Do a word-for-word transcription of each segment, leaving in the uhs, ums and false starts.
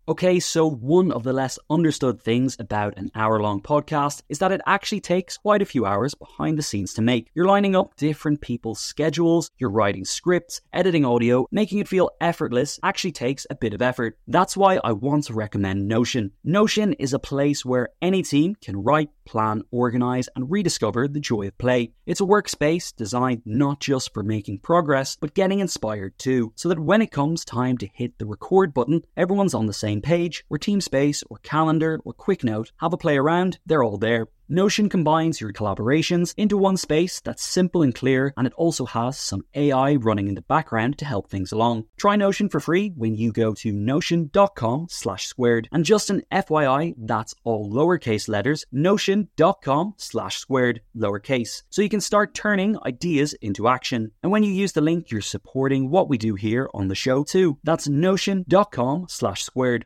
Okay, so one of the less understood things about an hour-long podcast is that it actually takes quite a few hours behind the scenes to make. You're lining up different people's schedules, you're writing scripts, editing audio, making it feel effortless actually takes a bit of effort. That's why I want to recommend Notion. Notion is a place where any team can write, plan, organize, and rediscover the joy of play. It's a workspace designed not just for making progress, but getting inspired too, so that when it comes time to hit the record button, everyone's on the same page, where TeamSpace or Calendar or QuickNote have a play around, they're all there. Notion combines your collaborations into one space that's simple and clear, and it also has some A I running in the background to help things along. Try Notion for free when you go to notion.com slash squared. And just an F Y I, that's all lowercase letters, notion.com slash squared, lowercase. So you can start turning ideas into action. And when you use the link, you're supporting what we do here on the show too. That's notion.com slash squared.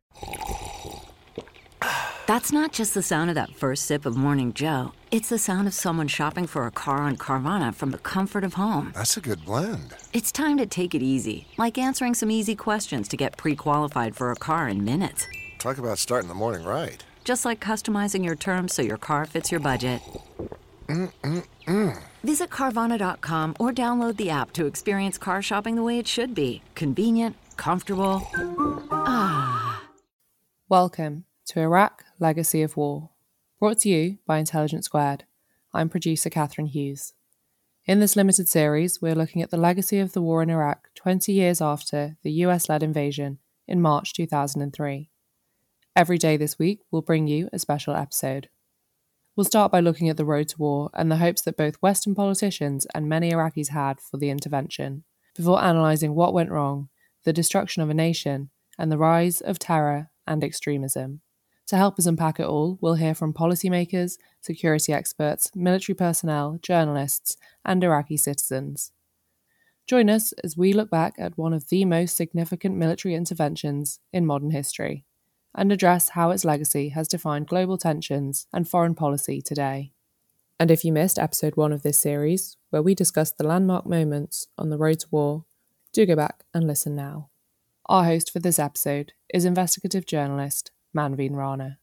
That's not just the sound of that first sip of Morning Joe. It's the sound of someone shopping for a car on Carvana from the comfort of home. That's a good blend. It's time to take it easy, like answering some easy questions to get pre-qualified for a car in minutes. Talk about starting the morning right. Just like customizing your terms so your car fits your budget. Mm-mm-mm. Visit Carvana dot com or download the app to experience car shopping the way it should be. Convenient, comfortable. Ah. Welcome to Iraq Legacy of War, brought to you by Intelligence Squared. I'm producer Catherine Hughes. In this limited series, we're looking at the legacy of the war in Iraq twenty years after the U S-led invasion in March two thousand three. Every day this week, we'll bring you a special episode. We'll start by looking at the road to war and the hopes that both Western politicians and many Iraqis had for the intervention, before analysing what went wrong, the destruction of a nation, and the rise of terror and extremism. To help us unpack it all, we'll hear from policymakers, security experts, military personnel, journalists, and Iraqi citizens. Join us as we look back at one of the most significant military interventions in modern history, and address how its legacy has defined global tensions and foreign policy today. And if you missed episode one of this series, where we discussed the landmark moments on the road to war, do go back and listen now. Our host for this episode is investigative journalist Manveen Rana.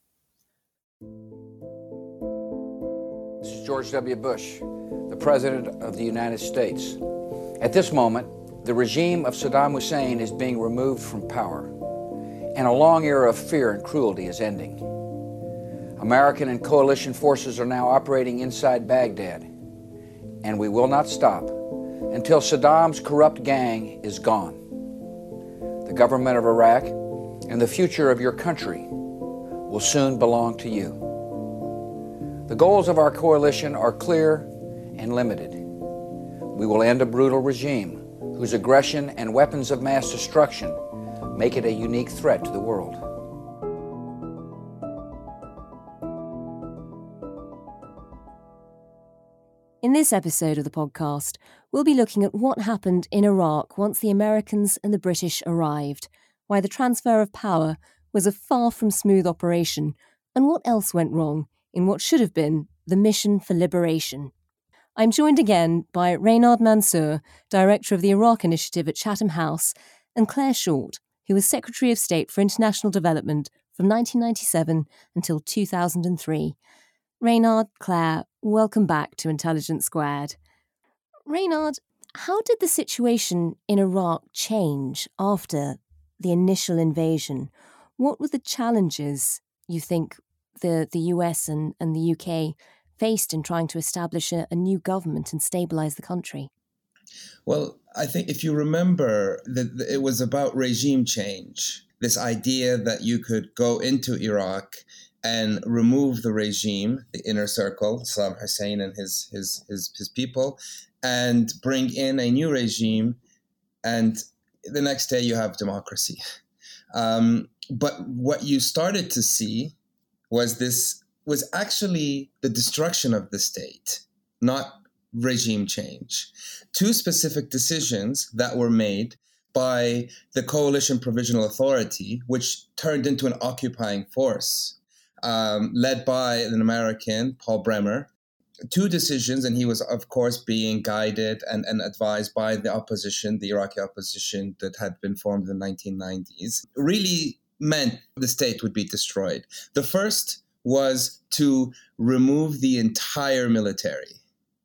This is George W. Bush, the President of the United States. At this moment, the regime of Saddam Hussein is being removed from power, and a long era of fear and cruelty is ending. American and coalition forces are now operating inside Baghdad, and we will not stop until Saddam's corrupt gang is gone. The government of Iraq and the future of your country will soon belong to you. The goals of our coalition are clear and limited. We will end a brutal regime whose aggression and weapons of mass destruction make it a unique threat to the world. In this episode of the podcast, we'll be looking at what happened in Iraq once the Americans and the British arrived, why the transfer of power was a far from smooth operation, and what else went wrong in what should have been the mission for liberation. I'm joined again by Reynard Mansour, Director of the Iraq Initiative at Chatham House, and Claire Short, who was Secretary of State for International Development from nineteen ninety-seven until two thousand three. Reynard, Claire, welcome back to Intelligence Squared. Reynard, how did the situation in Iraq change after the initial invasion? What were the challenges you think the, the U S and, and the U K faced in trying to establish a, a new government and stabilise the country? Well, I think if you remember, that it was about regime change, this idea that you could go into Iraq and remove the regime, the inner circle, Saddam Hussein and his, his, his, his people, and bring in a new regime, and the next day you have democracy. Um, but what you started to see was this was actually the destruction of the state, not regime change. Two specific decisions that were made by the Coalition Provisional Authority, which turned into an occupying force, um, led by an American, Paul Bremer. Two decisions, and he was, of course, being guided and, and advised by the opposition, the Iraqi opposition that had been formed in the nineteen nineties, really meant the state would be destroyed. The first was to remove the entire military,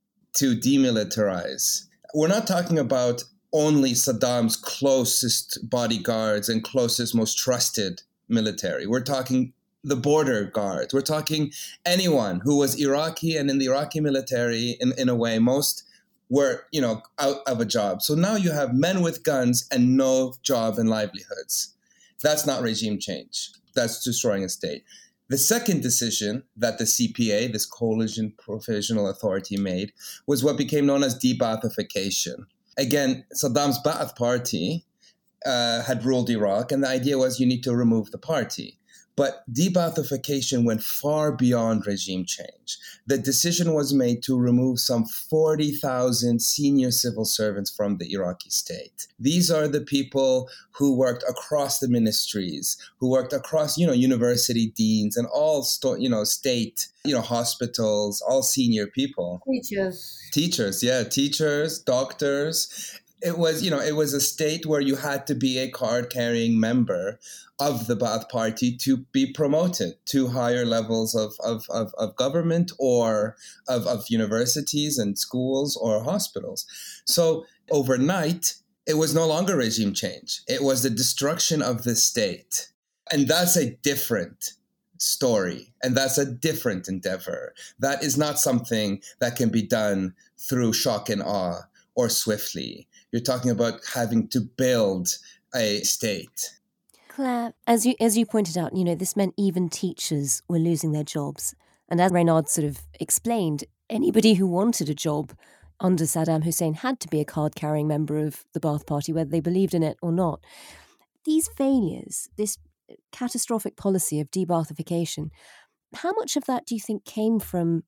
to demilitarize. We're not talking about only Saddam's closest bodyguards and closest, most trusted military. We're talking the border guards. We're talking anyone who was Iraqi and in the Iraqi military, in, in a way, most were, you know, out of a job. So now you have men with guns and no job and livelihoods. That's not regime change. That's destroying a state. The second decision that the C P A, this Coalition Provisional Authority, made was what became known as de-Baathification. Again, Saddam's Ba'ath Party uh, had ruled Iraq, and the idea was you need to remove the party. But de-Baathification went far beyond regime change. The decision was made to remove some forty thousand senior civil servants from the Iraqi state. These are the people who worked across the ministries, who worked across, you know, university deans and all, sto- you know, state, you know, hospitals, all senior people. Teachers. Teachers, yeah, teachers, doctors. It was, you know, it was a state where you had to be a card-carrying member of the Ba'ath Party to be promoted to higher levels of, of, of, of government or of, of universities and schools or hospitals. So overnight, it was no longer regime change. It was the destruction of the state. And that's a different story. And that's a different endeavor. That is not something that can be done through shock and awe or swiftly. You're talking about having to build a state. Claire, as you as you pointed out, you know, this meant even teachers were losing their jobs. And as Reynard sort of explained, anybody who wanted a job under Saddam Hussein had to be a card-carrying member of the Ba'ath Party, whether they believed in it or not. These failures, this catastrophic policy of de-Baathification, how much of that do you think came from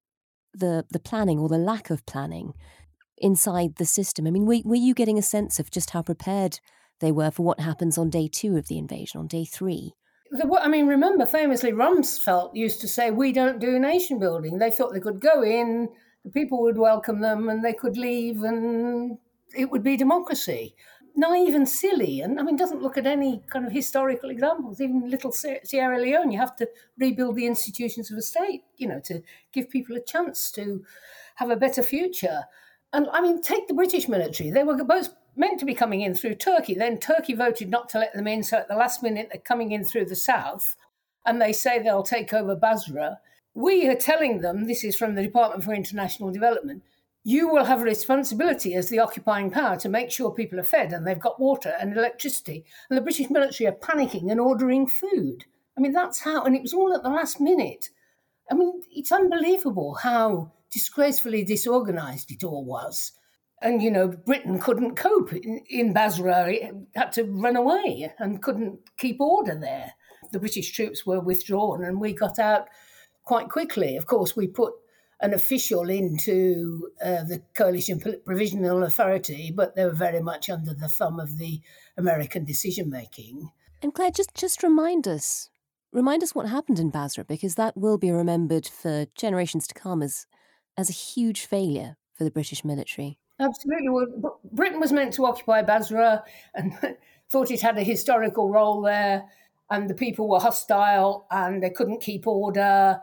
the the planning or the lack of planning inside the system? I mean, were, were you getting a sense of just how prepared they were for what happens on day two of the invasion, on day three? I mean, remember, famously, Rumsfeld used to say, we don't do nation building. They thought they could go in, the people would welcome them, and they could leave, and it would be democracy. Naive and silly, and I mean, doesn't look at any kind of historical examples. Even little Sierra Leone, you have to rebuild the institutions of a state, you know, to give people a chance to have a better future. And I mean, take the British military. They were both meant to be coming in through Turkey. Then Turkey voted not to let them in. So at the last minute, they're coming in through the south. And they say they'll take over Basra. We are telling them, this is from the Department for International Development, you will have a responsibility as the occupying power to make sure people are fed and they've got water and electricity. And the British military are panicking and ordering food. I mean, that's how, and it was all at the last minute. I mean, it's unbelievable how disgracefully disorganised it all was. And, you know, Britain couldn't cope in, in Basra. It had to run away and couldn't keep order there. The British troops were withdrawn and we got out quite quickly. Of course, we put an official into uh, the Coalition Provisional Authority, but they were very much under the thumb of the American decision-making. And Claire, just, just remind us, remind us what happened in Basra, because that will be remembered for generations to come as, as a huge failure for the British military. Absolutely. Well, Britain was meant to occupy Basra and thought it had a historical role there, and the people were hostile and they couldn't keep order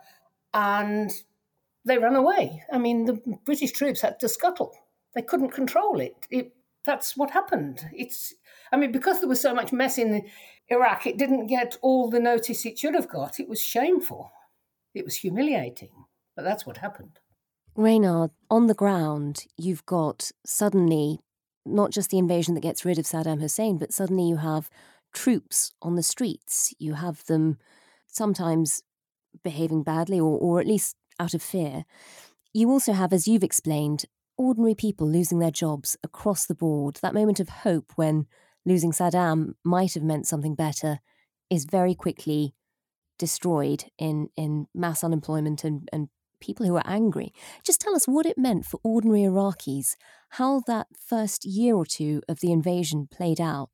and they ran away. I mean, the British troops had to scuttle. They couldn't control it. it that's what happened. It's, I mean, because there was so much mess in Iraq, it didn't get all the notice it should have got. It was shameful. It was humiliating, but that's what happened. Reynard, on the ground, you've got suddenly not just the invasion that gets rid of Saddam Hussein, but suddenly you have troops on the streets. You have them sometimes behaving badly or, or at least out of fear. You also have, as you've explained, ordinary people losing their jobs across the board. That moment of hope when losing Saddam might have meant something better is very quickly destroyed in, in mass unemployment and, and people who are angry. Just tell us what it meant for ordinary Iraqis, how that first year or two of the invasion played out.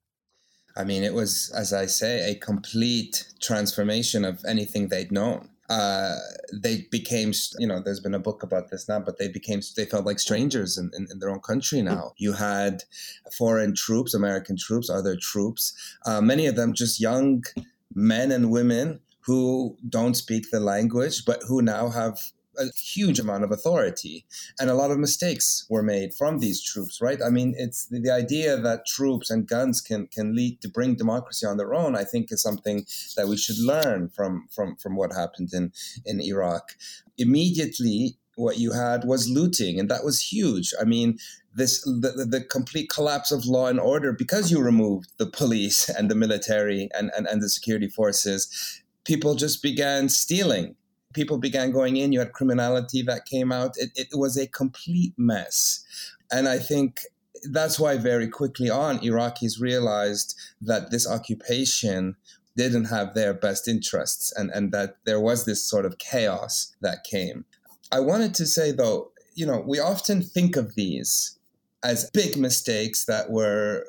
I mean, it was, as I say, a complete transformation of anything they'd known. Uh, they became, you know, there's been a book about this now, but they became, they felt like strangers in, in, in their own country now. You had foreign troops, American troops, other troops, uh, many of them just young men and women who don't speak the language, but who now have a huge amount of authority. And a lot of mistakes were made from these troops, right? I mean, it's the, the idea that troops and guns can can lead to bring democracy on their own, I think is something that we should learn from, from, from what happened in, in Iraq. Immediately, what you had was looting, and that was huge. I mean, this the, the complete collapse of law and order because you removed the police and the military and, and, and the security forces. People just began stealing. People began going in. You had criminality that came out. It, it was a complete mess. And I think that's why very quickly on, Iraqis realized that this occupation didn't have their best interests and, and that there was this sort of chaos that came. I wanted to say, though, you know, we often think of these as big mistakes that were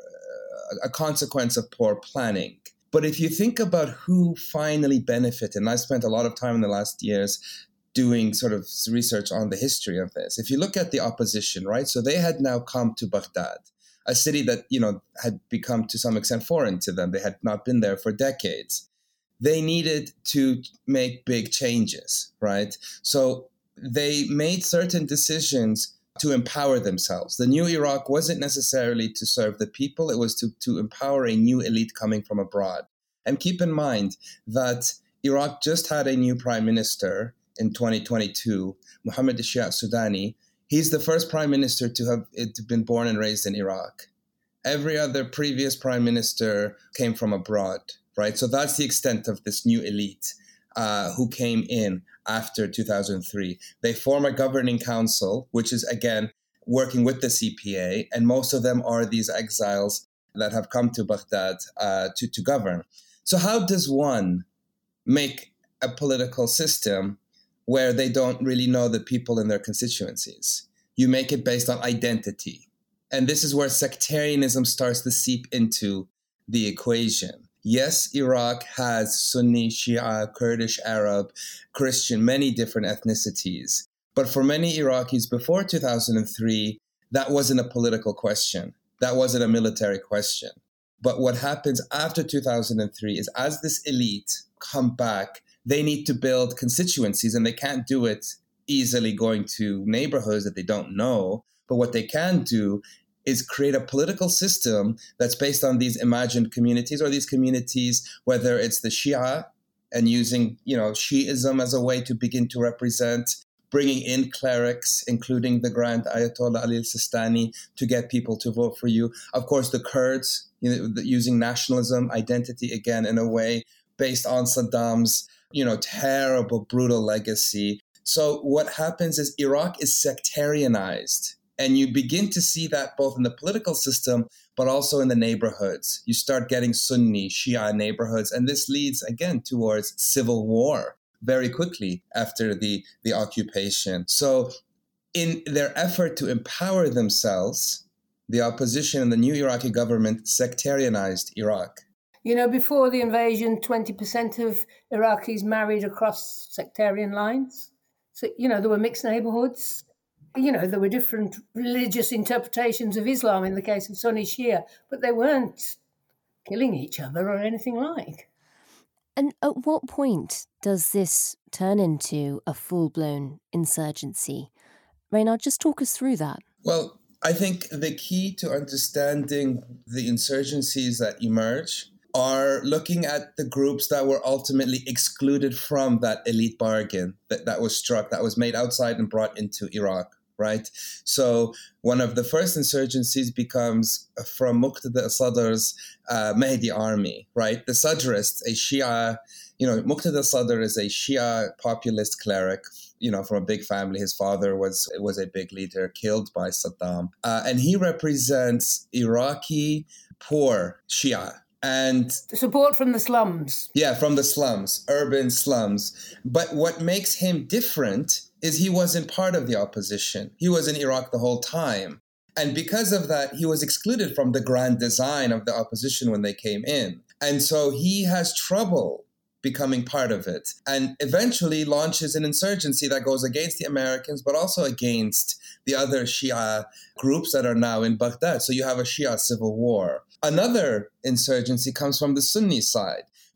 a consequence of poor planning. But if you think about who finally benefited, and I spent a lot of time in the last years doing sort of research on the history of this. If you look at the opposition, right? So they had now come to Baghdad, a city that, you know, had become to some extent foreign to them. They had not been there for decades. They needed to make big changes, right? So they made certain decisions to empower themselves. The new Iraq wasn't necessarily to serve the people. It was to, to empower a new elite coming from abroad. And keep in mind that Iraq just had a new prime minister in twenty twenty-two, Mohammed Shia Sudani. He's the first prime minister to have been born and raised in Iraq. Every other previous prime minister came from abroad, right? So that's the extent of this new elite uh, who came in after two thousand three. They form a governing council, which is, again, working with the C P A, and most of them are these exiles that have come to Baghdad uh, to, to govern. So how does one make a political system where they don't really know the people in their constituencies? You make it based on identity. And this is where sectarianism starts to seep into the equation. Yes, Iraq has Sunni, Shia, Kurdish, Arab, Christian, many different ethnicities. But for many Iraqis before two thousand three, that wasn't a political question. That wasn't a military question. But what happens after two thousand three is as this elite come back, they need to build constituencies, and they can't do it easily going to neighborhoods that they don't know. But what they can do is create a political system that's based on these imagined communities, or these communities, whether it's the Shia and using, you know, Shiism as a way to begin to represent, bringing in clerics, including the Grand Ayatollah Ali al-Sistani, to get people to vote for you. Of course, the Kurds, you know, using nationalism, identity, again, in a way based on Saddam's, you know, terrible, brutal legacy. So what happens is Iraq is sectarianized. And you begin to see that both in the political system, but also in the neighborhoods. You start getting Sunni, Shia neighborhoods. And this leads, again, towards civil war very quickly after the, the occupation. So in their effort to empower themselves, the opposition and the new Iraqi government sectarianized Iraq. You know, before the invasion, twenty percent of Iraqis married across sectarian lines. So, you know, there were mixed neighborhoods. You know, there were different religious interpretations of Islam in the case of Sunni Shia, but they weren't killing each other or anything like. And at what point does this turn into a full-blown insurgency? Reynard, just talk us through that. Well, I think the key to understanding the insurgencies that emerge are looking at the groups that were ultimately excluded from that elite bargain that, that was struck, that was made outside and brought into Iraq. Right. So one of the first insurgencies becomes from Muqtada al-Sadr's uh, Mahdi army. Right. The Sadrists, a Shia, you know, Muqtada al-Sadr is a Shia populist cleric, you know, from a big family. His father was was a big leader killed by Saddam. Uh, and he represents Iraqi poor Shia. And support from the slums. Yeah, from the slums, urban slums. But what makes him different is he wasn't part of the opposition. He was in Iraq the whole time. And because of that, he was excluded from the grand design of the opposition when they came in. And so he has trouble becoming part of it, and eventually launches an insurgency that goes against the Americans, but also against the other Shia groups that are now in Baghdad. So you have a Shia civil war. Another insurgency comes from the Sunni side,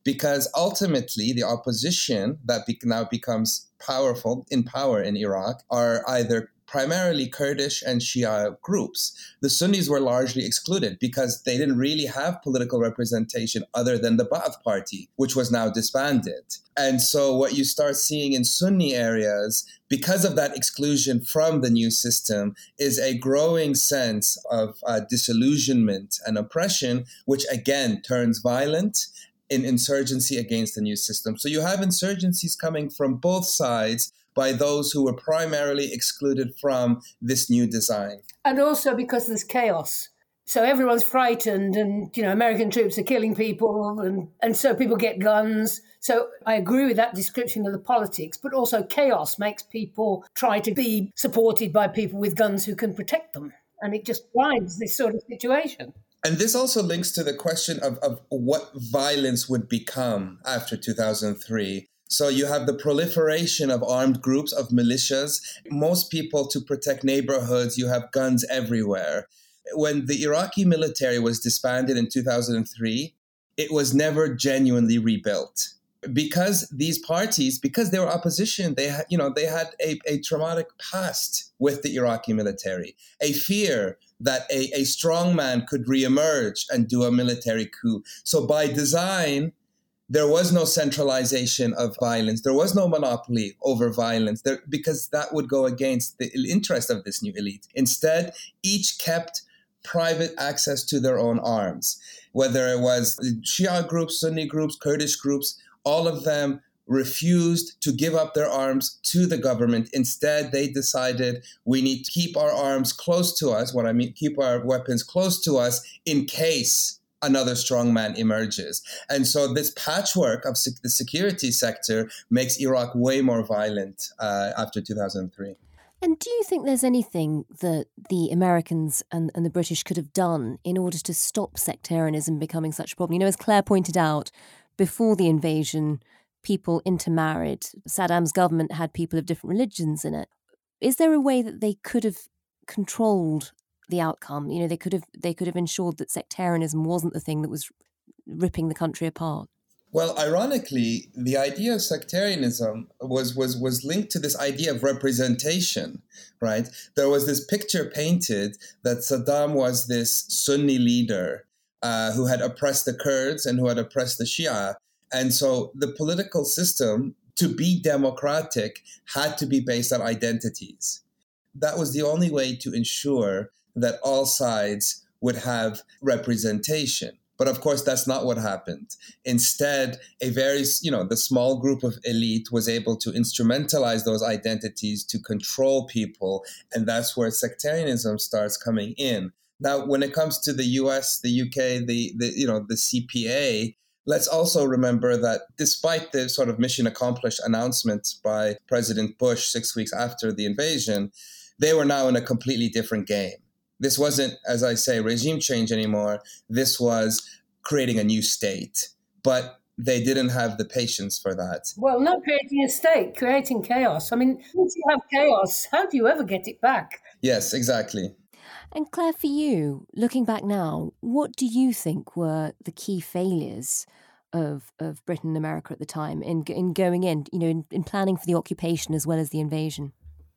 because ultimately the opposition that be- now becomes powerful in power in Iraq are either primarily Kurdish and Shia groups. The Sunnis were largely excluded because they didn't really have political representation other than the Ba'ath Party, which was now disbanded. And so what you start seeing in Sunni areas, because of that exclusion from the new system, is a growing sense of uh, disillusionment and oppression, which again turns violent in insurgency against the new system. So you have insurgencies coming from both sides by those who were primarily excluded from this new design. And also because there's chaos. So everyone's frightened and, you know, American troops are killing people and, and so people get guns. So I agree with that description of the politics, but also chaos makes people try to be supported by people with guns who can protect them. And it just drives this sort of situation. And this also links to the question of, of what violence would become after two thousand three. So you have the proliferation of armed groups, of militias. Most people, to protect neighborhoods, you have guns everywhere. When the Iraqi military was disbanded in two thousand three, it was never genuinely rebuilt. Because these parties, because they were opposition, they had, you know, they had a, a traumatic past with the Iraqi military, a fear that a, a strong man could reemerge and do a military coup. So by design, there was no centralization of violence. There was no monopoly over violence there, because that would go against the interest of this new elite. Instead, each kept private access to their own arms. Whether it was Shia groups, Sunni groups, Kurdish groups, all of them refused to give up their arms to the government. Instead, they decided we need to keep our arms close to us. What I mean, keep our weapons close to us in case another strongman emerges. And so this patchwork of sec- the security sector makes Iraq way more violent uh, after two thousand three. And do you think there's anything that the Americans and, and the British could have done in order to stop sectarianism becoming such a problem? You know, as Claire pointed out, before the invasion, people intermarried. Saddam's government had people of different religions in it. Is there a way that they could have controlled the outcome? You know, they could have they could have ensured that sectarianism wasn't the thing that was ripping the country apart. Well, ironically, the idea of sectarianism was was was linked to this idea of representation, right? There was this picture painted that Saddam was this Sunni leader uh, who had oppressed the Kurds and who had oppressed the Shia. And so the political system, to be democratic, had to be based on identities. That was the only way to ensure that all sides would have representation. But of course, that's not what happened. Instead, a very, you know, the small group of elite was able to instrumentalize those identities to control people. And that's where sectarianism starts coming in. Now, when it comes to the U S, the U K, the, the you know, the C P A, let's also remember that despite the sort of mission accomplished announcement by President Bush six weeks after the invasion, they were now in a completely different game. This wasn't, as I say, regime change anymore. This was creating a new state. But they didn't have the patience for that. Well, not creating a state, creating chaos. I mean, once you have chaos, how do you ever get it back? Yes, exactly. And Claire, for you, looking back now, what do you think were the key failures of of Britain and America at the time in in going in, you know, in, in planning for the occupation as well as the invasion?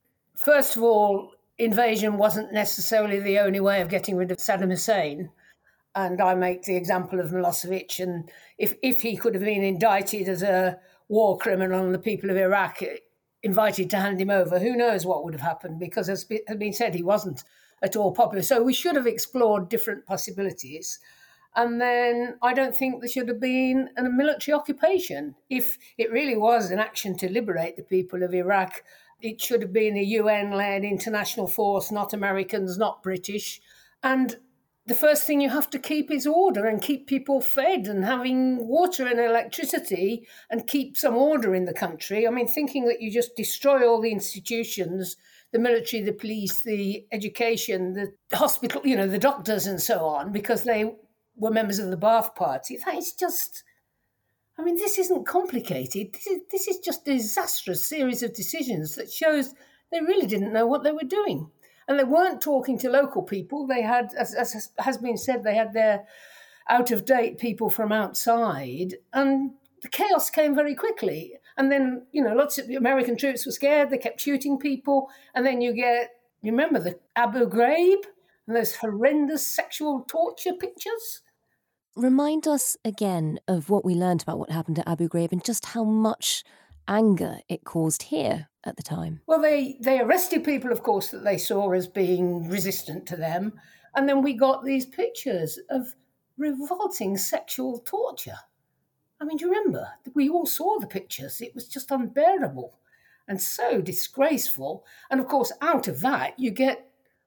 First of all, invasion wasn't necessarily the only way of getting rid of Saddam Hussein. And I make the example of Milosevic. And if, if he could have been indicted as a war criminal and the people of Iraq invited to hand him over, who knows what would have happened, because as has been said, he wasn't at all popular. So we should have explored different possibilities. And then I don't think there should have been a military occupation. If it really was an action to liberate the people of Iraq, it should have been a U N-led international force, not Americans, not British. And the first thing you have to keep is order and keep people fed and having water and electricity and keep some order in the country. I mean, thinking that you just destroy all the institutions, the military, the police, the education, the hospital, you know, the doctors and so on, because they were members of the Ba'ath Party, that is just... I mean, this isn't complicated. This is, this is just a disastrous series of decisions that shows they really didn't know what they were doing. And they weren't talking to local people. They had, as, as has been said, they had their out-of-date people from outside. And the chaos came very quickly. And then, you know, lots of American troops were scared. They kept shooting people. And then you get, you remember the Abu Ghraib and those horrendous sexual torture pictures? Remind us again of what we learned about what happened at Abu Ghraib and just how much anger it caused here at the time. Well, they, they arrested people, of course, that they saw as being resistant to them. And then we got these pictures of revolting sexual torture. I mean, do you remember? We all saw the pictures. It was just unbearable and so disgraceful. And of course, out of that, you get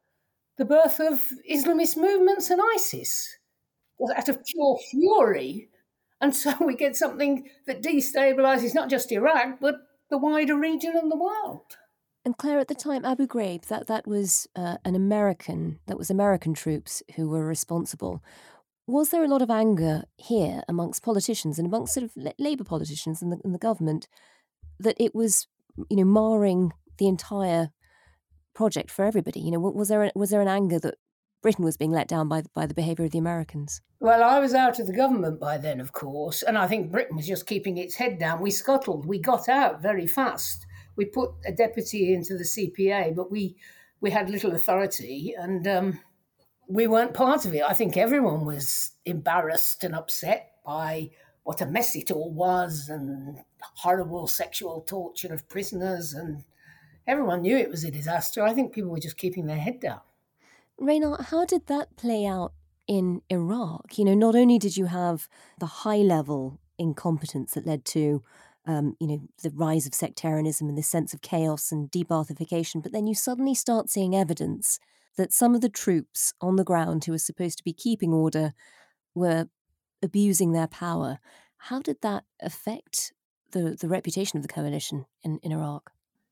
the birth of Islamist movements and ISIS out of pure fury. And so we get something that destabilises not just Iraq, but the wider region and the world. And Claire, at the time, Abu Ghraib, that, that was uh, an American, that was American troops who were responsible. Was there a lot of anger here amongst politicians and amongst sort of Labour politicians and the, and the government that it was, you know, marring the entire project for everybody? You know, was there a, was there an anger that Britain was being let down by by the behaviour of the Americans? Well, I was out of the government by then, of course, and I think Britain was just keeping its head down. We scuttled. We got out very fast. We put a deputy into the C P A, but we we had little authority and. Um, We weren't part of it. I think everyone was embarrassed and upset by what a mess it all was and horrible sexual torture of prisoners, and everyone knew it was a disaster. I think people were just keeping their head down. Raynard, how did that play out in Iraq? You know, not only did you have the high-level incompetence that led to, um, you know, the rise of sectarianism and this sense of chaos and de-Baathification, but then you suddenly start seeing evidence that some of the troops on the ground who were supposed to be keeping order were abusing their power. How did that affect the, the reputation of the coalition in, in Iraq?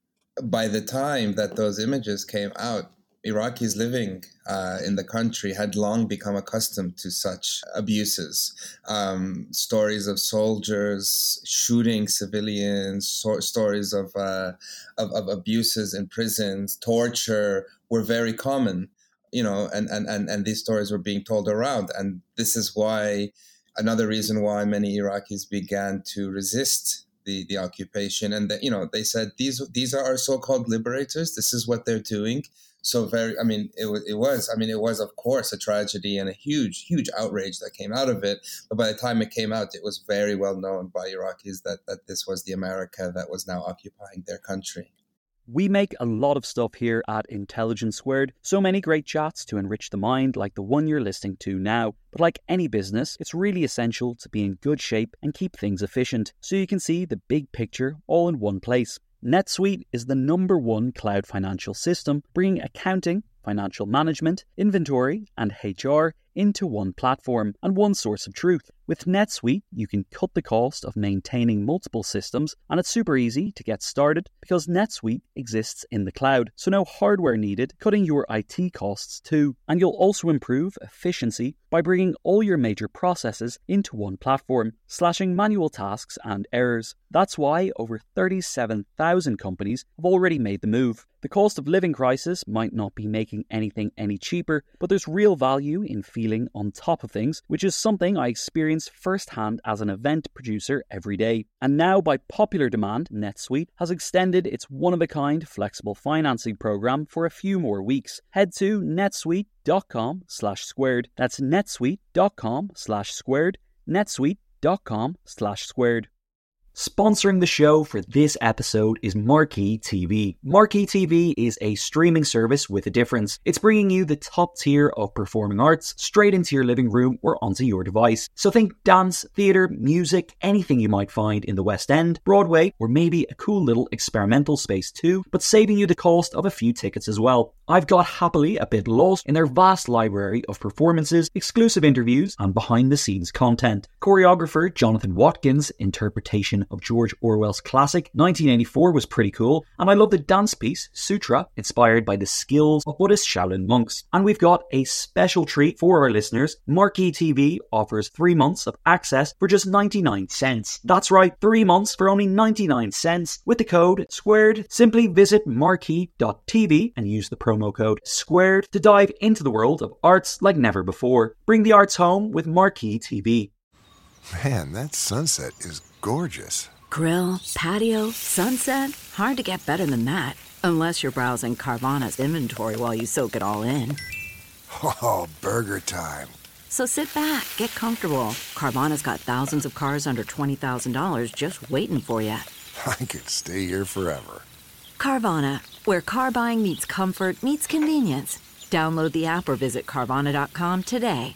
By the time that those images came out, Iraqis living uh, in the country had long become accustomed to such abuses. Um, stories of soldiers shooting civilians, so- stories of, uh, of of abuses in prisons, torture were very common, you know, and, and, and, and these stories were being told around. And this is why, another reason why many Iraqis began to resist the, the occupation. And, that, you know, they said, these these are our so-called liberators. This is what they're doing. So very, I mean, it was, it was, I mean, it was, of course, a tragedy and a huge, huge outrage that came out of it. But by the time it came out, it was very well known by Iraqis that, that this was the America that was now occupying their country. We make a lot of stuff here at Intelligence Squared, so many great chats to enrich the mind like the one you're listening to now. But like any business, it's really essential to be in good shape and keep things efficient, so you can see the big picture all in one place. NetSuite is the number one cloud financial system, bringing accounting, financial management, inventory, and H R into one platform and one source of truth. With NetSuite, you can cut the cost of maintaining multiple systems, and it's super easy to get started because NetSuite exists in the cloud, so no hardware needed, cutting your I T costs too. And you'll also improve efficiency by bringing all your major processes into one platform, slashing manual tasks and errors. That's why over thirty-seven thousand companies have already made the move. The cost of living crisis might not be making anything any cheaper, but there's real value in feeling on top of things, which is something I experience firsthand as an event producer every day. And now, by popular demand, NetSuite has extended its one-of-a-kind flexible financing program for a few more weeks. Head to netsuite.com slash squared. That's netsuite.com slash squared. netsuite.com slash squared. Sponsoring the show for this episode is Marquee T V. Marquee T V is a streaming service with a difference. It's bringing you the top tier of performing arts straight into your living room or onto your device. So think dance, theatre, music, anything you might find in the West End, Broadway, or maybe a cool little experimental space too, but saving you the cost of a few tickets as well. I've got happily a bit lost in their vast library of performances, exclusive interviews, and behind-the-scenes content. Choreographer Jonathan Watkins' interpretation of George Orwell's classic nineteen eighty-four was pretty cool, and I love the dance piece Sutra, inspired by the skills of Buddhist Shaolin monks. And we've got a special treat for our listeners. Marquee T V offers three months of access for just ninety-nine cents. That's right, three months for only ninety-nine cents. With the code SQUARED, simply visit marquee dot t v and use the promo code SQUARED to dive into the world of arts like never before. Bring the arts home with Marquee T V. Man, that sunset is gorgeous. Grill, patio, sunset. Hard to get better than that. Unless you're browsing Carvana's inventory while you soak it all in. Oh, burger time. So sit back, get comfortable. Carvana's got thousands of cars under twenty thousand dollars just waiting for you. I could stay here forever. Carvana, where car buying meets comfort meets convenience. Download the app or visit Carvana dot com today.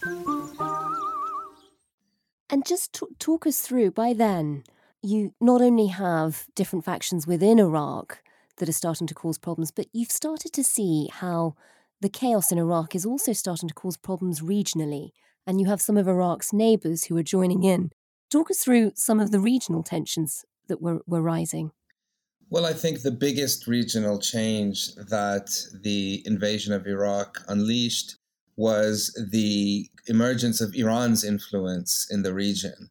And just t- talk us through, by then, you not only have different factions within Iraq that are starting to cause problems, but you've started to see how the chaos in Iraq is also starting to cause problems regionally. And you have some of Iraq's neighbours who are joining in. Talk us through some of the regional tensions that were, were rising. Well, I think the biggest regional change that the invasion of Iraq unleashed was the emergence of Iran's influence in the region.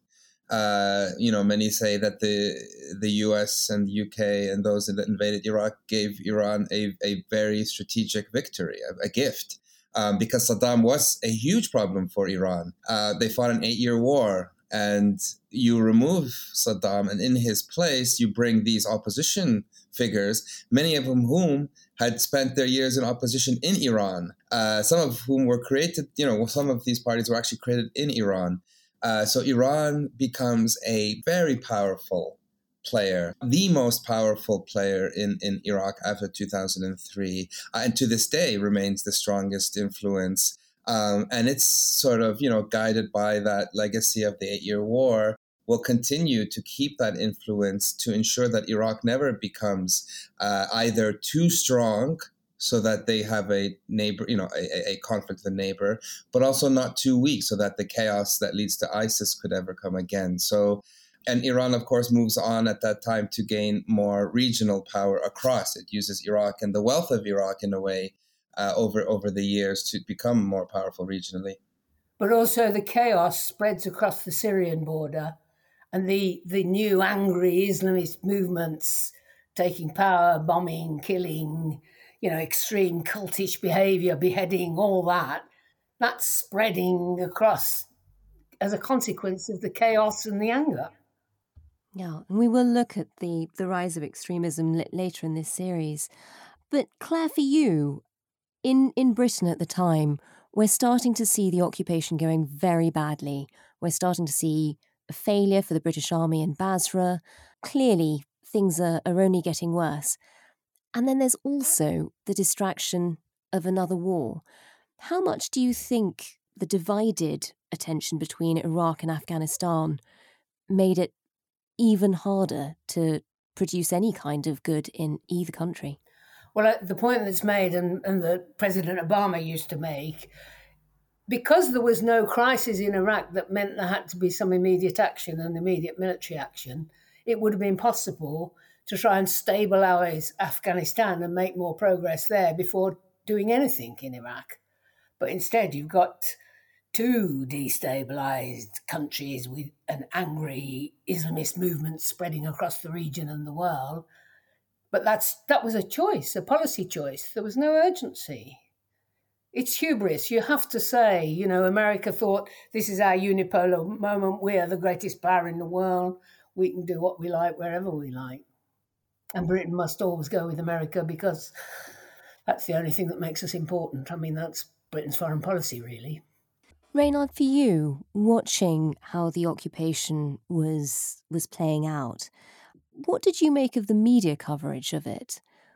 Uh, you know, many say that the the U S and the U K and those that invaded Iraq gave Iran a, a very strategic victory, a, a gift, um, because Saddam was a huge problem for Iran. Uh, they fought an eight-year war, and you remove Saddam, and in his place, you bring these opposition figures, many of them whom had spent their years in opposition in Iran, uh, some of whom were created, you know, some of these parties were actually created in Iran. Uh, so Iran becomes a very powerful player, the most powerful player in, in Iraq after two thousand three, uh, and to this day remains the strongest influence. Um, and it's sort of, you know, guided by that legacy of the eight-year war, will continue to keep that influence to ensure that Iraq never becomes uh, either too strong so that they have a neighbor, you know, a, a conflict with a neighbor, but also not too weak so that the chaos that leads to ISIS could ever come again. So, and Iran, of course, moves on at that time to gain more regional power across. It uses Iraq and the wealth of Iraq in a way uh, over, over the years to become more powerful regionally. But also the chaos spreads across the Syrian border, and the, the new angry Islamist movements taking power, bombing, killing, you know, extreme cultish behavior, beheading, all that, that's spreading across as a consequence of the chaos and the anger. Yeah, and we will look at the, the rise of extremism l- later in this series. But Claire, for you, in, in Britain at the time, we're starting to see the occupation going very badly. We're starting to see a failure for the British Army in Basra. Clearly, things are, are only getting worse. And then there's also the distraction of another war. How much do you think the divided attention between Iraq and Afghanistan made it even harder to produce any kind of good in either country? Well, the point that's made and, and that President Obama used to make, because there was no crisis in Iraq that meant there had to be some immediate action and immediate military action, it would have been possible to try and stabilise Afghanistan and make more progress there before doing anything in Iraq. But instead, you've got two destabilised countries with an angry Islamist movement spreading across the region and the world. But that's that was a choice, a policy choice. There was no urgency. It's hubris. You have to say, you know, America thought this is our unipolar moment. We are the greatest power in the world. We can do what we like wherever we like. And Britain must always go with America because that's the only thing that makes us important. I mean, that's Britain's foreign policy, really. Reynard, for you, watching how the occupation was was playing out, what did you make of the media coverage of it?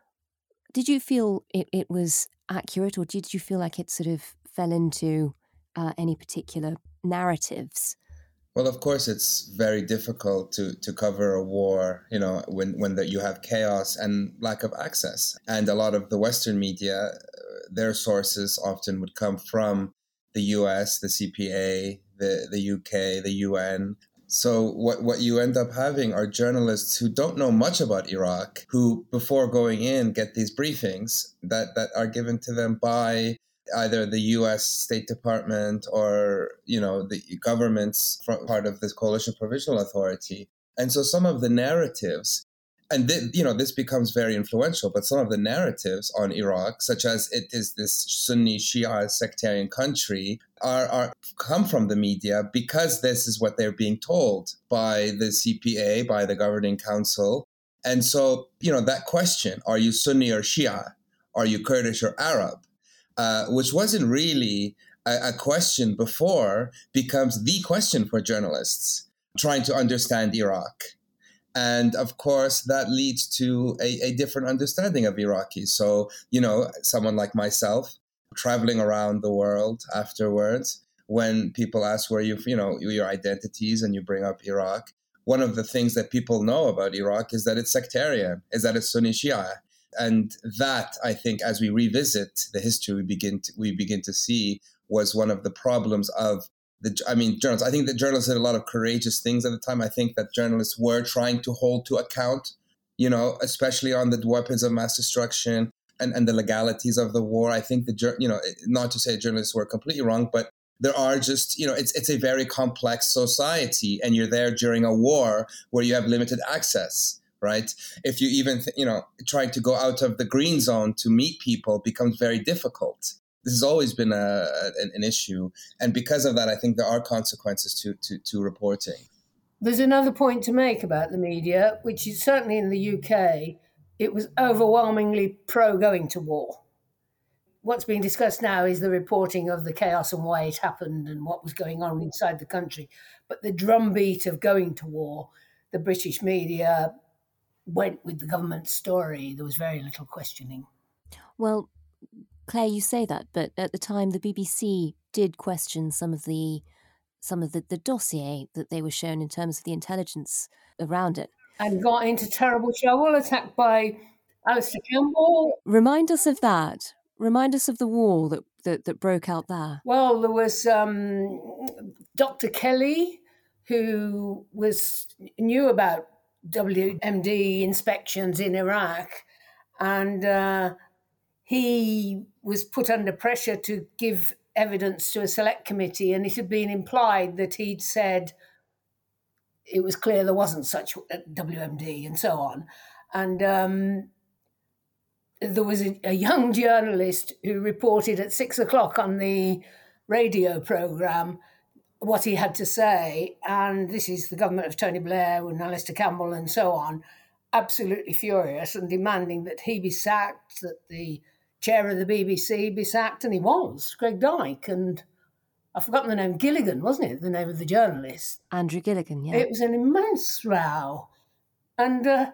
Did you feel it, it was accurate, or did you feel like it sort of fell into uh, any particular narratives? Well, of course, it's very difficult to, to cover a war, you know, when, when the, you have chaos and lack of access. And a lot of the Western media, their sources often would come from the U S, the C P A, the, the U K, the U N. So what, what you end up having are journalists who don't know much about Iraq, who before going in get these briefings that, that are given to them by either the U S State Department or, you know, the government's part of this Coalition Provisional Authority. And so some of the narratives And th- you know, this becomes very influential, but some of the narratives on Iraq, such as it is this Sunni Shia sectarian country, are, are come from the media because this is what they're being told by the C P A, by the governing council. And so, you know, that question, are you Sunni or Shia? Are you Kurdish or Arab? Uh, which wasn't really a, a question before, becomes the question for journalists trying to understand Iraq. And of course, that leads to a, a different understanding of Iraqis. So, you know, someone like myself traveling around the world afterwards, when people ask where you, you know, your identities and you bring up Iraq, one of the things that people know about Iraq is that it's sectarian, is that it's Sunni Shia. And that, I think, as we revisit the history, we begin to, we begin to see was one of the problems of The, I mean, journalists, I think that journalists did a lot of courageous things at the time. I think that journalists were trying to hold to account, you know, especially on the weapons of mass destruction and, and the legalities of the war. I think the, you know, not to say journalists were completely wrong, but there are just, you know, it's it's a very complex society, and you're there during a war where you have limited access, right? If you even, you know, trying to go out of the green zone to meet people becomes very difficult. This has always been a, an, an issue. And because of that, I think there are consequences to, to, to reporting. There's another point to make about the media, which is certainly in the U K, it was overwhelmingly pro-going to war. What's being discussed now is the reporting of the chaos and why it happened and what was going on inside the country. But the drumbeat of going to war, the British media went with the government story. There was very little questioning. Well, Claire, you say that, but at the time the B B C did question some of the some of the, the dossier that they were shown in terms of the intelligence around it. And got into terrible trouble, attacked by Alistair Campbell. Remind us of that. Remind us of the war that, that, that broke out there. Well, there was um, Doctor Kelly, who was knew about W M D inspections in Iraq, and uh, he was put under pressure to give evidence to a select committee, and it had been implied that he'd said it was clear there wasn't such W M D and so on. And um, there was a, a young journalist who reported at six o'clock on the radio programme what he had to say, and this is the government of Tony Blair and Alistair Campbell and so on, absolutely furious and demanding that he be sacked, that the chair of the B B C be sacked, and he was, Greg Dyke, and I've forgotten the name, Gilligan, wasn't it, the name of the journalist? Andrew Gilligan, yeah. It was an immense row. And uh,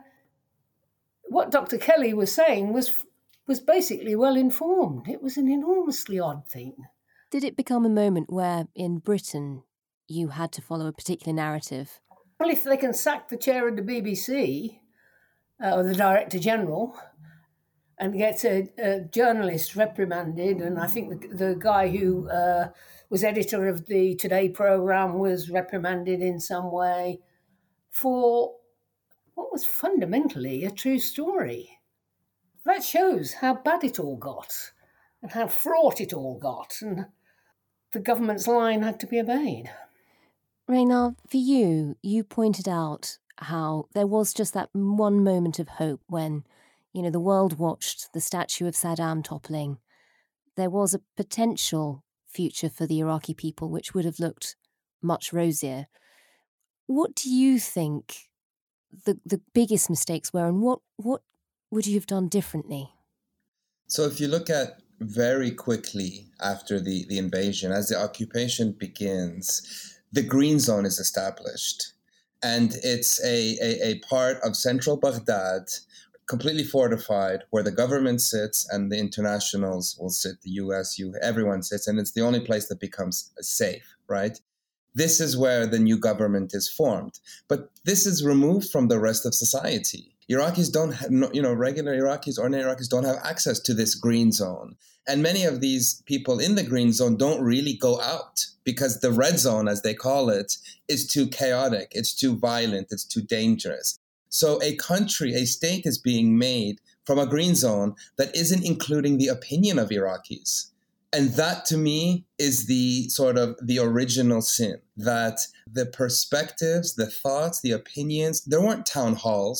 what Doctor Kelly was saying was was basically well-informed. It was an enormously odd thing. Did it become a moment where, in Britain, you had to follow a particular narrative? Well, if they can sack the chair of the B B C, uh, or the Director General, and get a, a journalist reprimanded, and I think the, the guy who uh, was editor of the Today programme was reprimanded in some way for what was fundamentally a true story. That shows how bad it all got and how fraught it all got, and the government's line had to be obeyed. Reynard, for you, you pointed out how there was just that one moment of hope when, you know, the world watched the statue of Saddam toppling. There was a potential future for the Iraqi people which would have looked much rosier. What do you think the the biggest mistakes were, and what, what would you have done differently? So if you look at very quickly after the, the invasion, as the occupation begins, the green zone is established. And it's a, a, a part of central Baghdad, completely fortified, where the government sits and the internationals will sit, the U S, you, everyone sits, and it's the only place that becomes safe, right? This is where the new government is formed. But this is removed from the rest of society. Iraqis don't have, you know, regular Iraqis, ordinary Iraqis don't have access to this green zone. And many of these people in the green zone don't really go out because the red zone, as they call it, is too chaotic, it's too violent, it's too dangerous. So a country, a state is being made from a green zone that isn't including the opinion of Iraqis. And that, to me, is the sort of the original sin, that the perspectives, the thoughts, the opinions, there weren't town halls.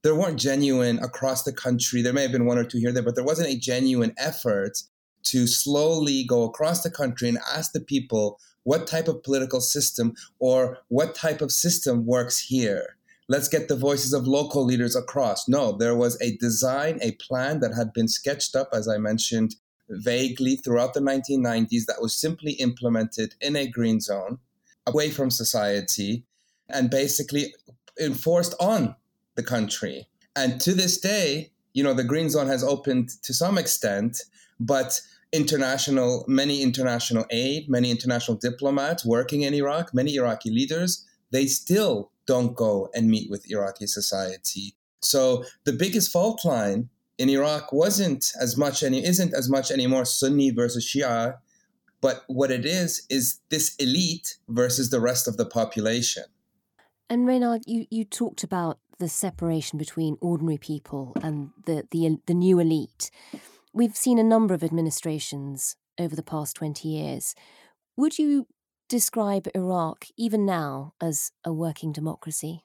there weren't genuine across the country. There may have been one or two here or there, but there wasn't a genuine effort to slowly go across the country and ask the people what type of political system or what type of system works here. Let's get the voices of local leaders across. No, there was a design, a plan that had been sketched up, as I mentioned, vaguely throughout the nineteen nineties that was simply implemented in a green zone, away from society, and basically enforced on the country. And to this day, you know, the green zone has opened to some extent, but international, many international aid, many international diplomats working in Iraq, many Iraqi leaders, they still don't go and meet with Iraqi society. So the biggest fault line in Iraq wasn't as much any isn't as much anymore Sunni versus Shia, but what it is is this elite versus the rest of the population. And Reynard, you, you talked about the separation between ordinary people and the, the the new elite. We've seen a number of administrations over the past twenty years. Would you describe Iraq, even now, as a working democracy?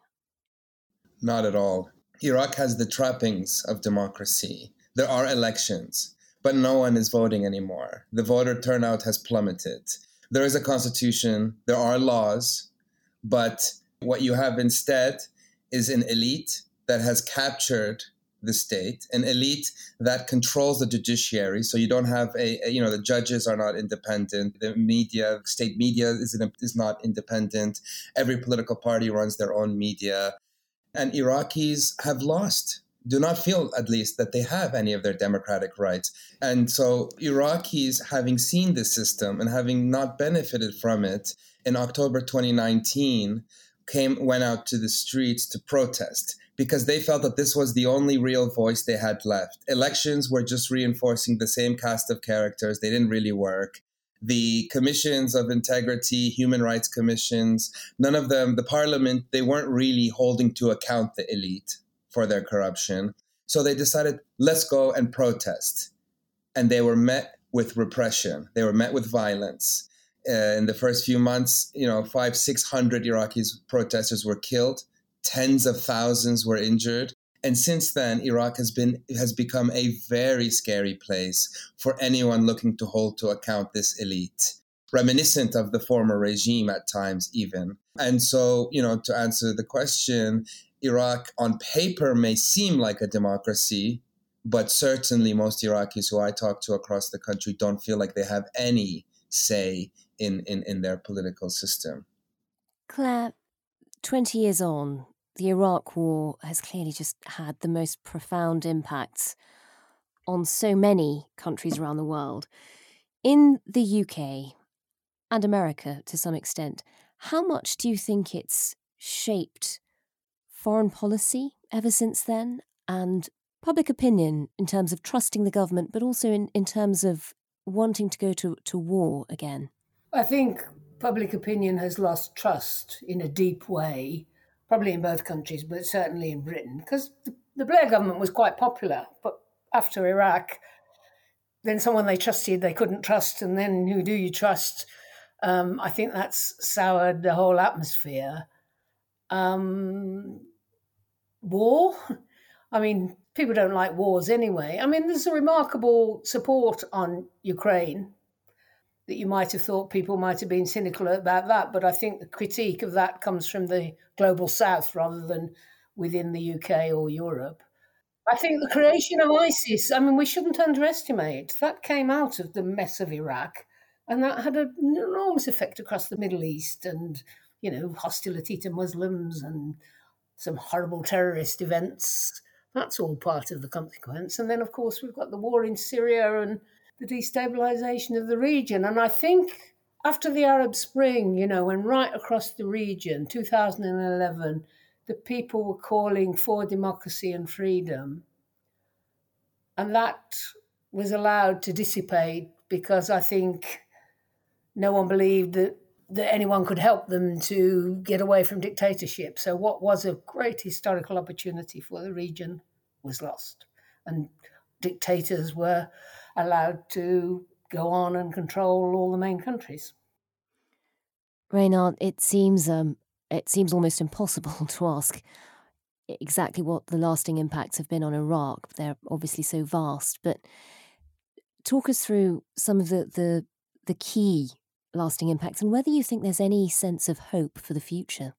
Not at all. Iraq has the trappings of democracy. There are elections, but no one is voting anymore. The voter turnout has plummeted. There is a constitution, there are laws, but what you have instead is an elite that has captured the state, an elite that controls the judiciary. So you don't have a, a you know, the judges are not independent. The media, state media is, is not independent. Every political party runs their own media. And Iraqis have lost, do not feel at least that they have any of their democratic rights. And so Iraqis, having seen this system and having not benefited from it, in October twenty nineteen, came went out to the streets to protest because they felt that this was the only real voice they had left. Elections were just reinforcing the same cast of characters. They didn't really work. The commissions of integrity, human rights commissions, none of them, the parliament, they weren't really holding to account the elite for their corruption. So they decided, let's go and protest. And they were met with repression. They were met with violence. Uh, in the first few months, you know, five, six hundred Iraqi protesters were killed. Tens of thousands were injured. And since then, Iraq has been has become a very scary place for anyone looking to hold to account this elite, reminiscent of the former regime at times even. And so, you know, to answer the question, Iraq on paper may seem like a democracy, but certainly most Iraqis who I talk to across the country don't feel like they have any say in, in, in their political system. Claire, twenty years on, the Iraq War has clearly just had the most profound impacts on so many countries around the world. In the U K and America, to some extent, how much do you think it's shaped foreign policy ever since then and public opinion in terms of trusting the government, but also in, in terms of wanting to go to, to war again? I think public opinion has lost trust in a deep way, probably in both countries, but certainly in Britain, because the, the Blair government was quite popular. But after Iraq, then someone they trusted they couldn't trust, and then who do you trust? Um, I think that's soured the whole atmosphere. Um, war? I mean, people don't like wars anyway. I mean, there's a remarkable support on Ukraine that you might have thought people might have been cynical about that, but I think the critique of that comes from the global south rather than within the U K or Europe. I think the creation of ISIS, I mean, we shouldn't underestimate, that came out of the mess of Iraq, and that had an enormous effect across the Middle East and, you know, hostility to Muslims and some horrible terrorist events. That's all part of the consequence. And then, of course, we've got the war in Syria and the destabilization of the region. And I think after the Arab Spring, you know, when right across the region, two thousand eleven, the people were calling for democracy and freedom. And that was allowed to dissipate because I think no one believed that, that anyone could help them to get away from dictatorship. So what was a great historical opportunity for the region was lost. And dictators were allowed to go on and control all the main countries. Reynard, it seems um, it seems almost impossible to ask exactly what the lasting impacts have been on Iraq. They're obviously so vast, but talk us through some of the, the, the key lasting impacts and whether you think there's any sense of hope for the future.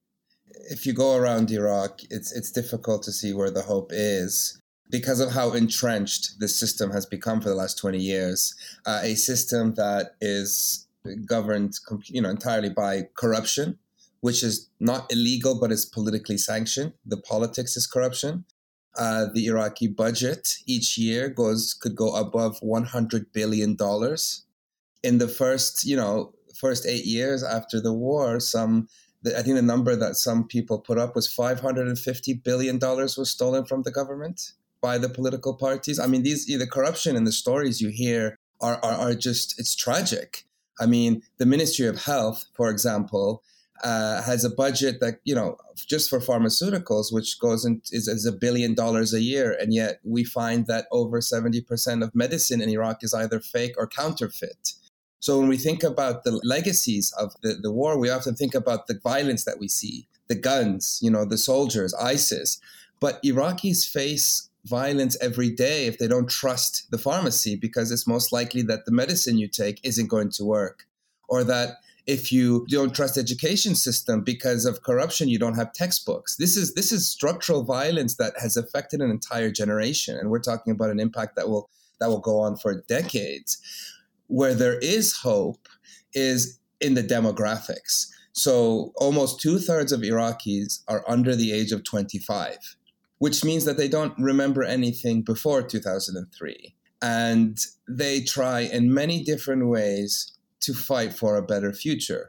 If you go around Iraq, it's it's difficult to see where the hope is because of how entrenched this system has become for the last twenty years. Uh, a system that is governed, you know, entirely by corruption, which is not illegal, but is politically sanctioned. The politics is corruption. Uh, the Iraqi budget each year goes could go above one hundred billion dollars. In the first, you know, first eight years after the war, some I think the number that some people put up was five hundred fifty billion dollars was stolen from the government by the political parties. I mean, these the corruption and the stories you hear are, are, are just, it's tragic. I mean, the Ministry of Health, for example, uh, has a budget that, you know, just for pharmaceuticals, which goes in, is, is a billion dollars a year. And yet we find that over seventy percent of medicine in Iraq is either fake or counterfeit. So when we think about the legacies of the, the war, we often think about the violence that we see, the guns, you know, the soldiers, ISIS. But Iraqis face violence every day if they don't trust the pharmacy, because it's most likely that the medicine you take isn't going to work. Or that if you don't trust the education system because of corruption, you don't have textbooks. This is this is structural violence that has affected an entire generation. And we're talking about an impact that will that will go on for decades. Where there is hope is in the demographics. So almost two thirds of Iraqis are under the age of twenty-five, which means that they don't remember anything before two thousand three. And they try in many different ways to fight for a better future.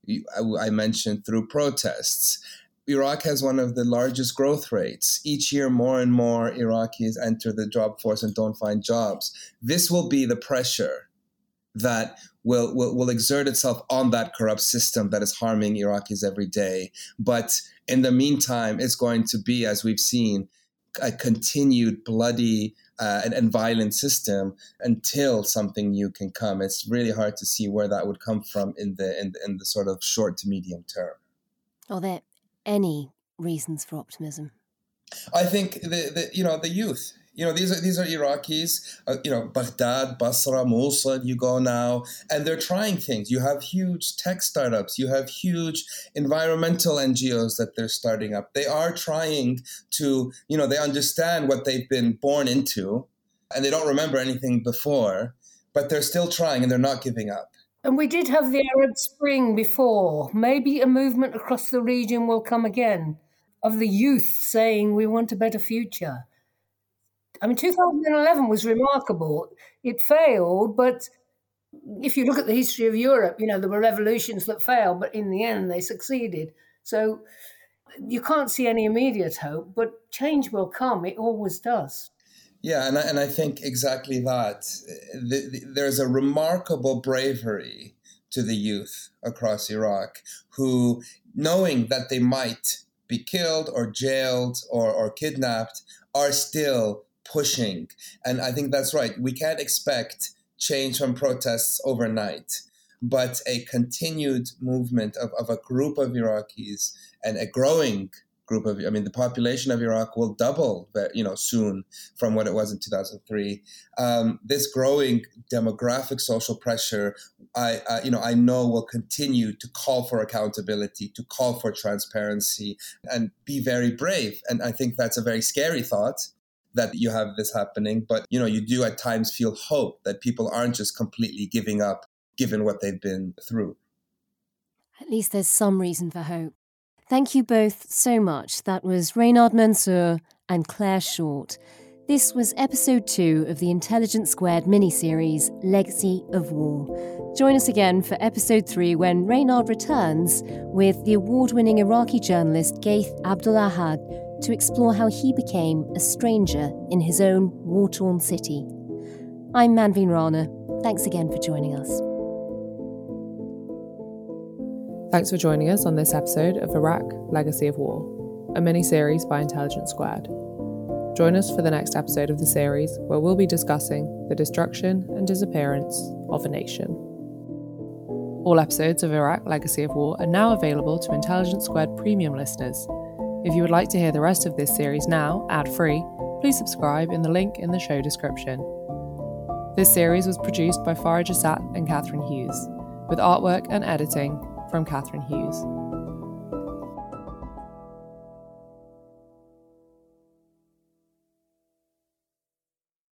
I mentioned through protests. Iraq has one of the largest growth rates. Each year, more and more Iraqis enter the job force and don't find jobs. This will be the pressure that will, will will exert itself on that corrupt system that is harming Iraqis every day. But in the meantime, it's going to be, as we've seen, a continued bloody uh, and, and violent system until something new can come. It's really hard to see where that would come from in the in, in the sort of short to medium term. Are there any reasons for optimism? I think the, the you know the youth. You know, these are these are Iraqis, uh, you know, Baghdad, Basra, Mosul, you go now, and they're trying things. You have huge tech startups. You have huge environmental N G Os that they're starting up. They are trying to, you know, they understand what they've been born into, and they don't remember anything before, but they're still trying and they're not giving up. And we did have the Arab Spring before. Maybe a movement across the region will come again of the youth saying we want a better future. I mean, two thousand eleven was remarkable. It failed, but if you look at the history of Europe, you know, there were revolutions that failed, but in the end they succeeded. So you can't see any immediate hope, but change will come. It always does. Yeah, and I, and I think exactly that. The, the, there's a remarkable bravery to the youth across Iraq who, knowing that they might be killed or jailed or, or kidnapped, are still pushing. And I think that's right. We can't expect change from protests overnight, but a continued movement of, of a group of Iraqis and a growing group of, I mean, the population of Iraq will double, you know, soon from what it was in two thousand three. Um, this growing demographic social pressure, I, I, you know, I know will continue to call for accountability, to call for transparency, and be very brave. And I think that's a very scary thought, that you have this happening. But, you know, you do at times feel hope that people aren't just completely giving up given what they've been through. At least there's some reason for hope. Thank you both so much. That was Reynard Mansour and Claire Short. This was episode two of the Intelligence Squared mini-series, Legacy of War. Join us again for episode three when Reynard returns with the award-winning Iraqi journalist Gaith Abdul-Ahad to explore how he became a stranger in his own war-torn city. I'm Manveen Rana. Thanks again for joining us. Thanks for joining us on this episode of Iraq, Legacy of War, a mini-series by Intelligence Squared. Join us for the next episode of the series, where we'll be discussing the destruction and disappearance of a nation. All episodes of Iraq, Legacy of War are now available to Intelligence Squared premium listeners. If you would like to hear the rest of this series now, ad-free, please subscribe in the link in the show description. This series was produced by Farah Jassat and Catherine Hughes, with artwork and editing from Catherine Hughes.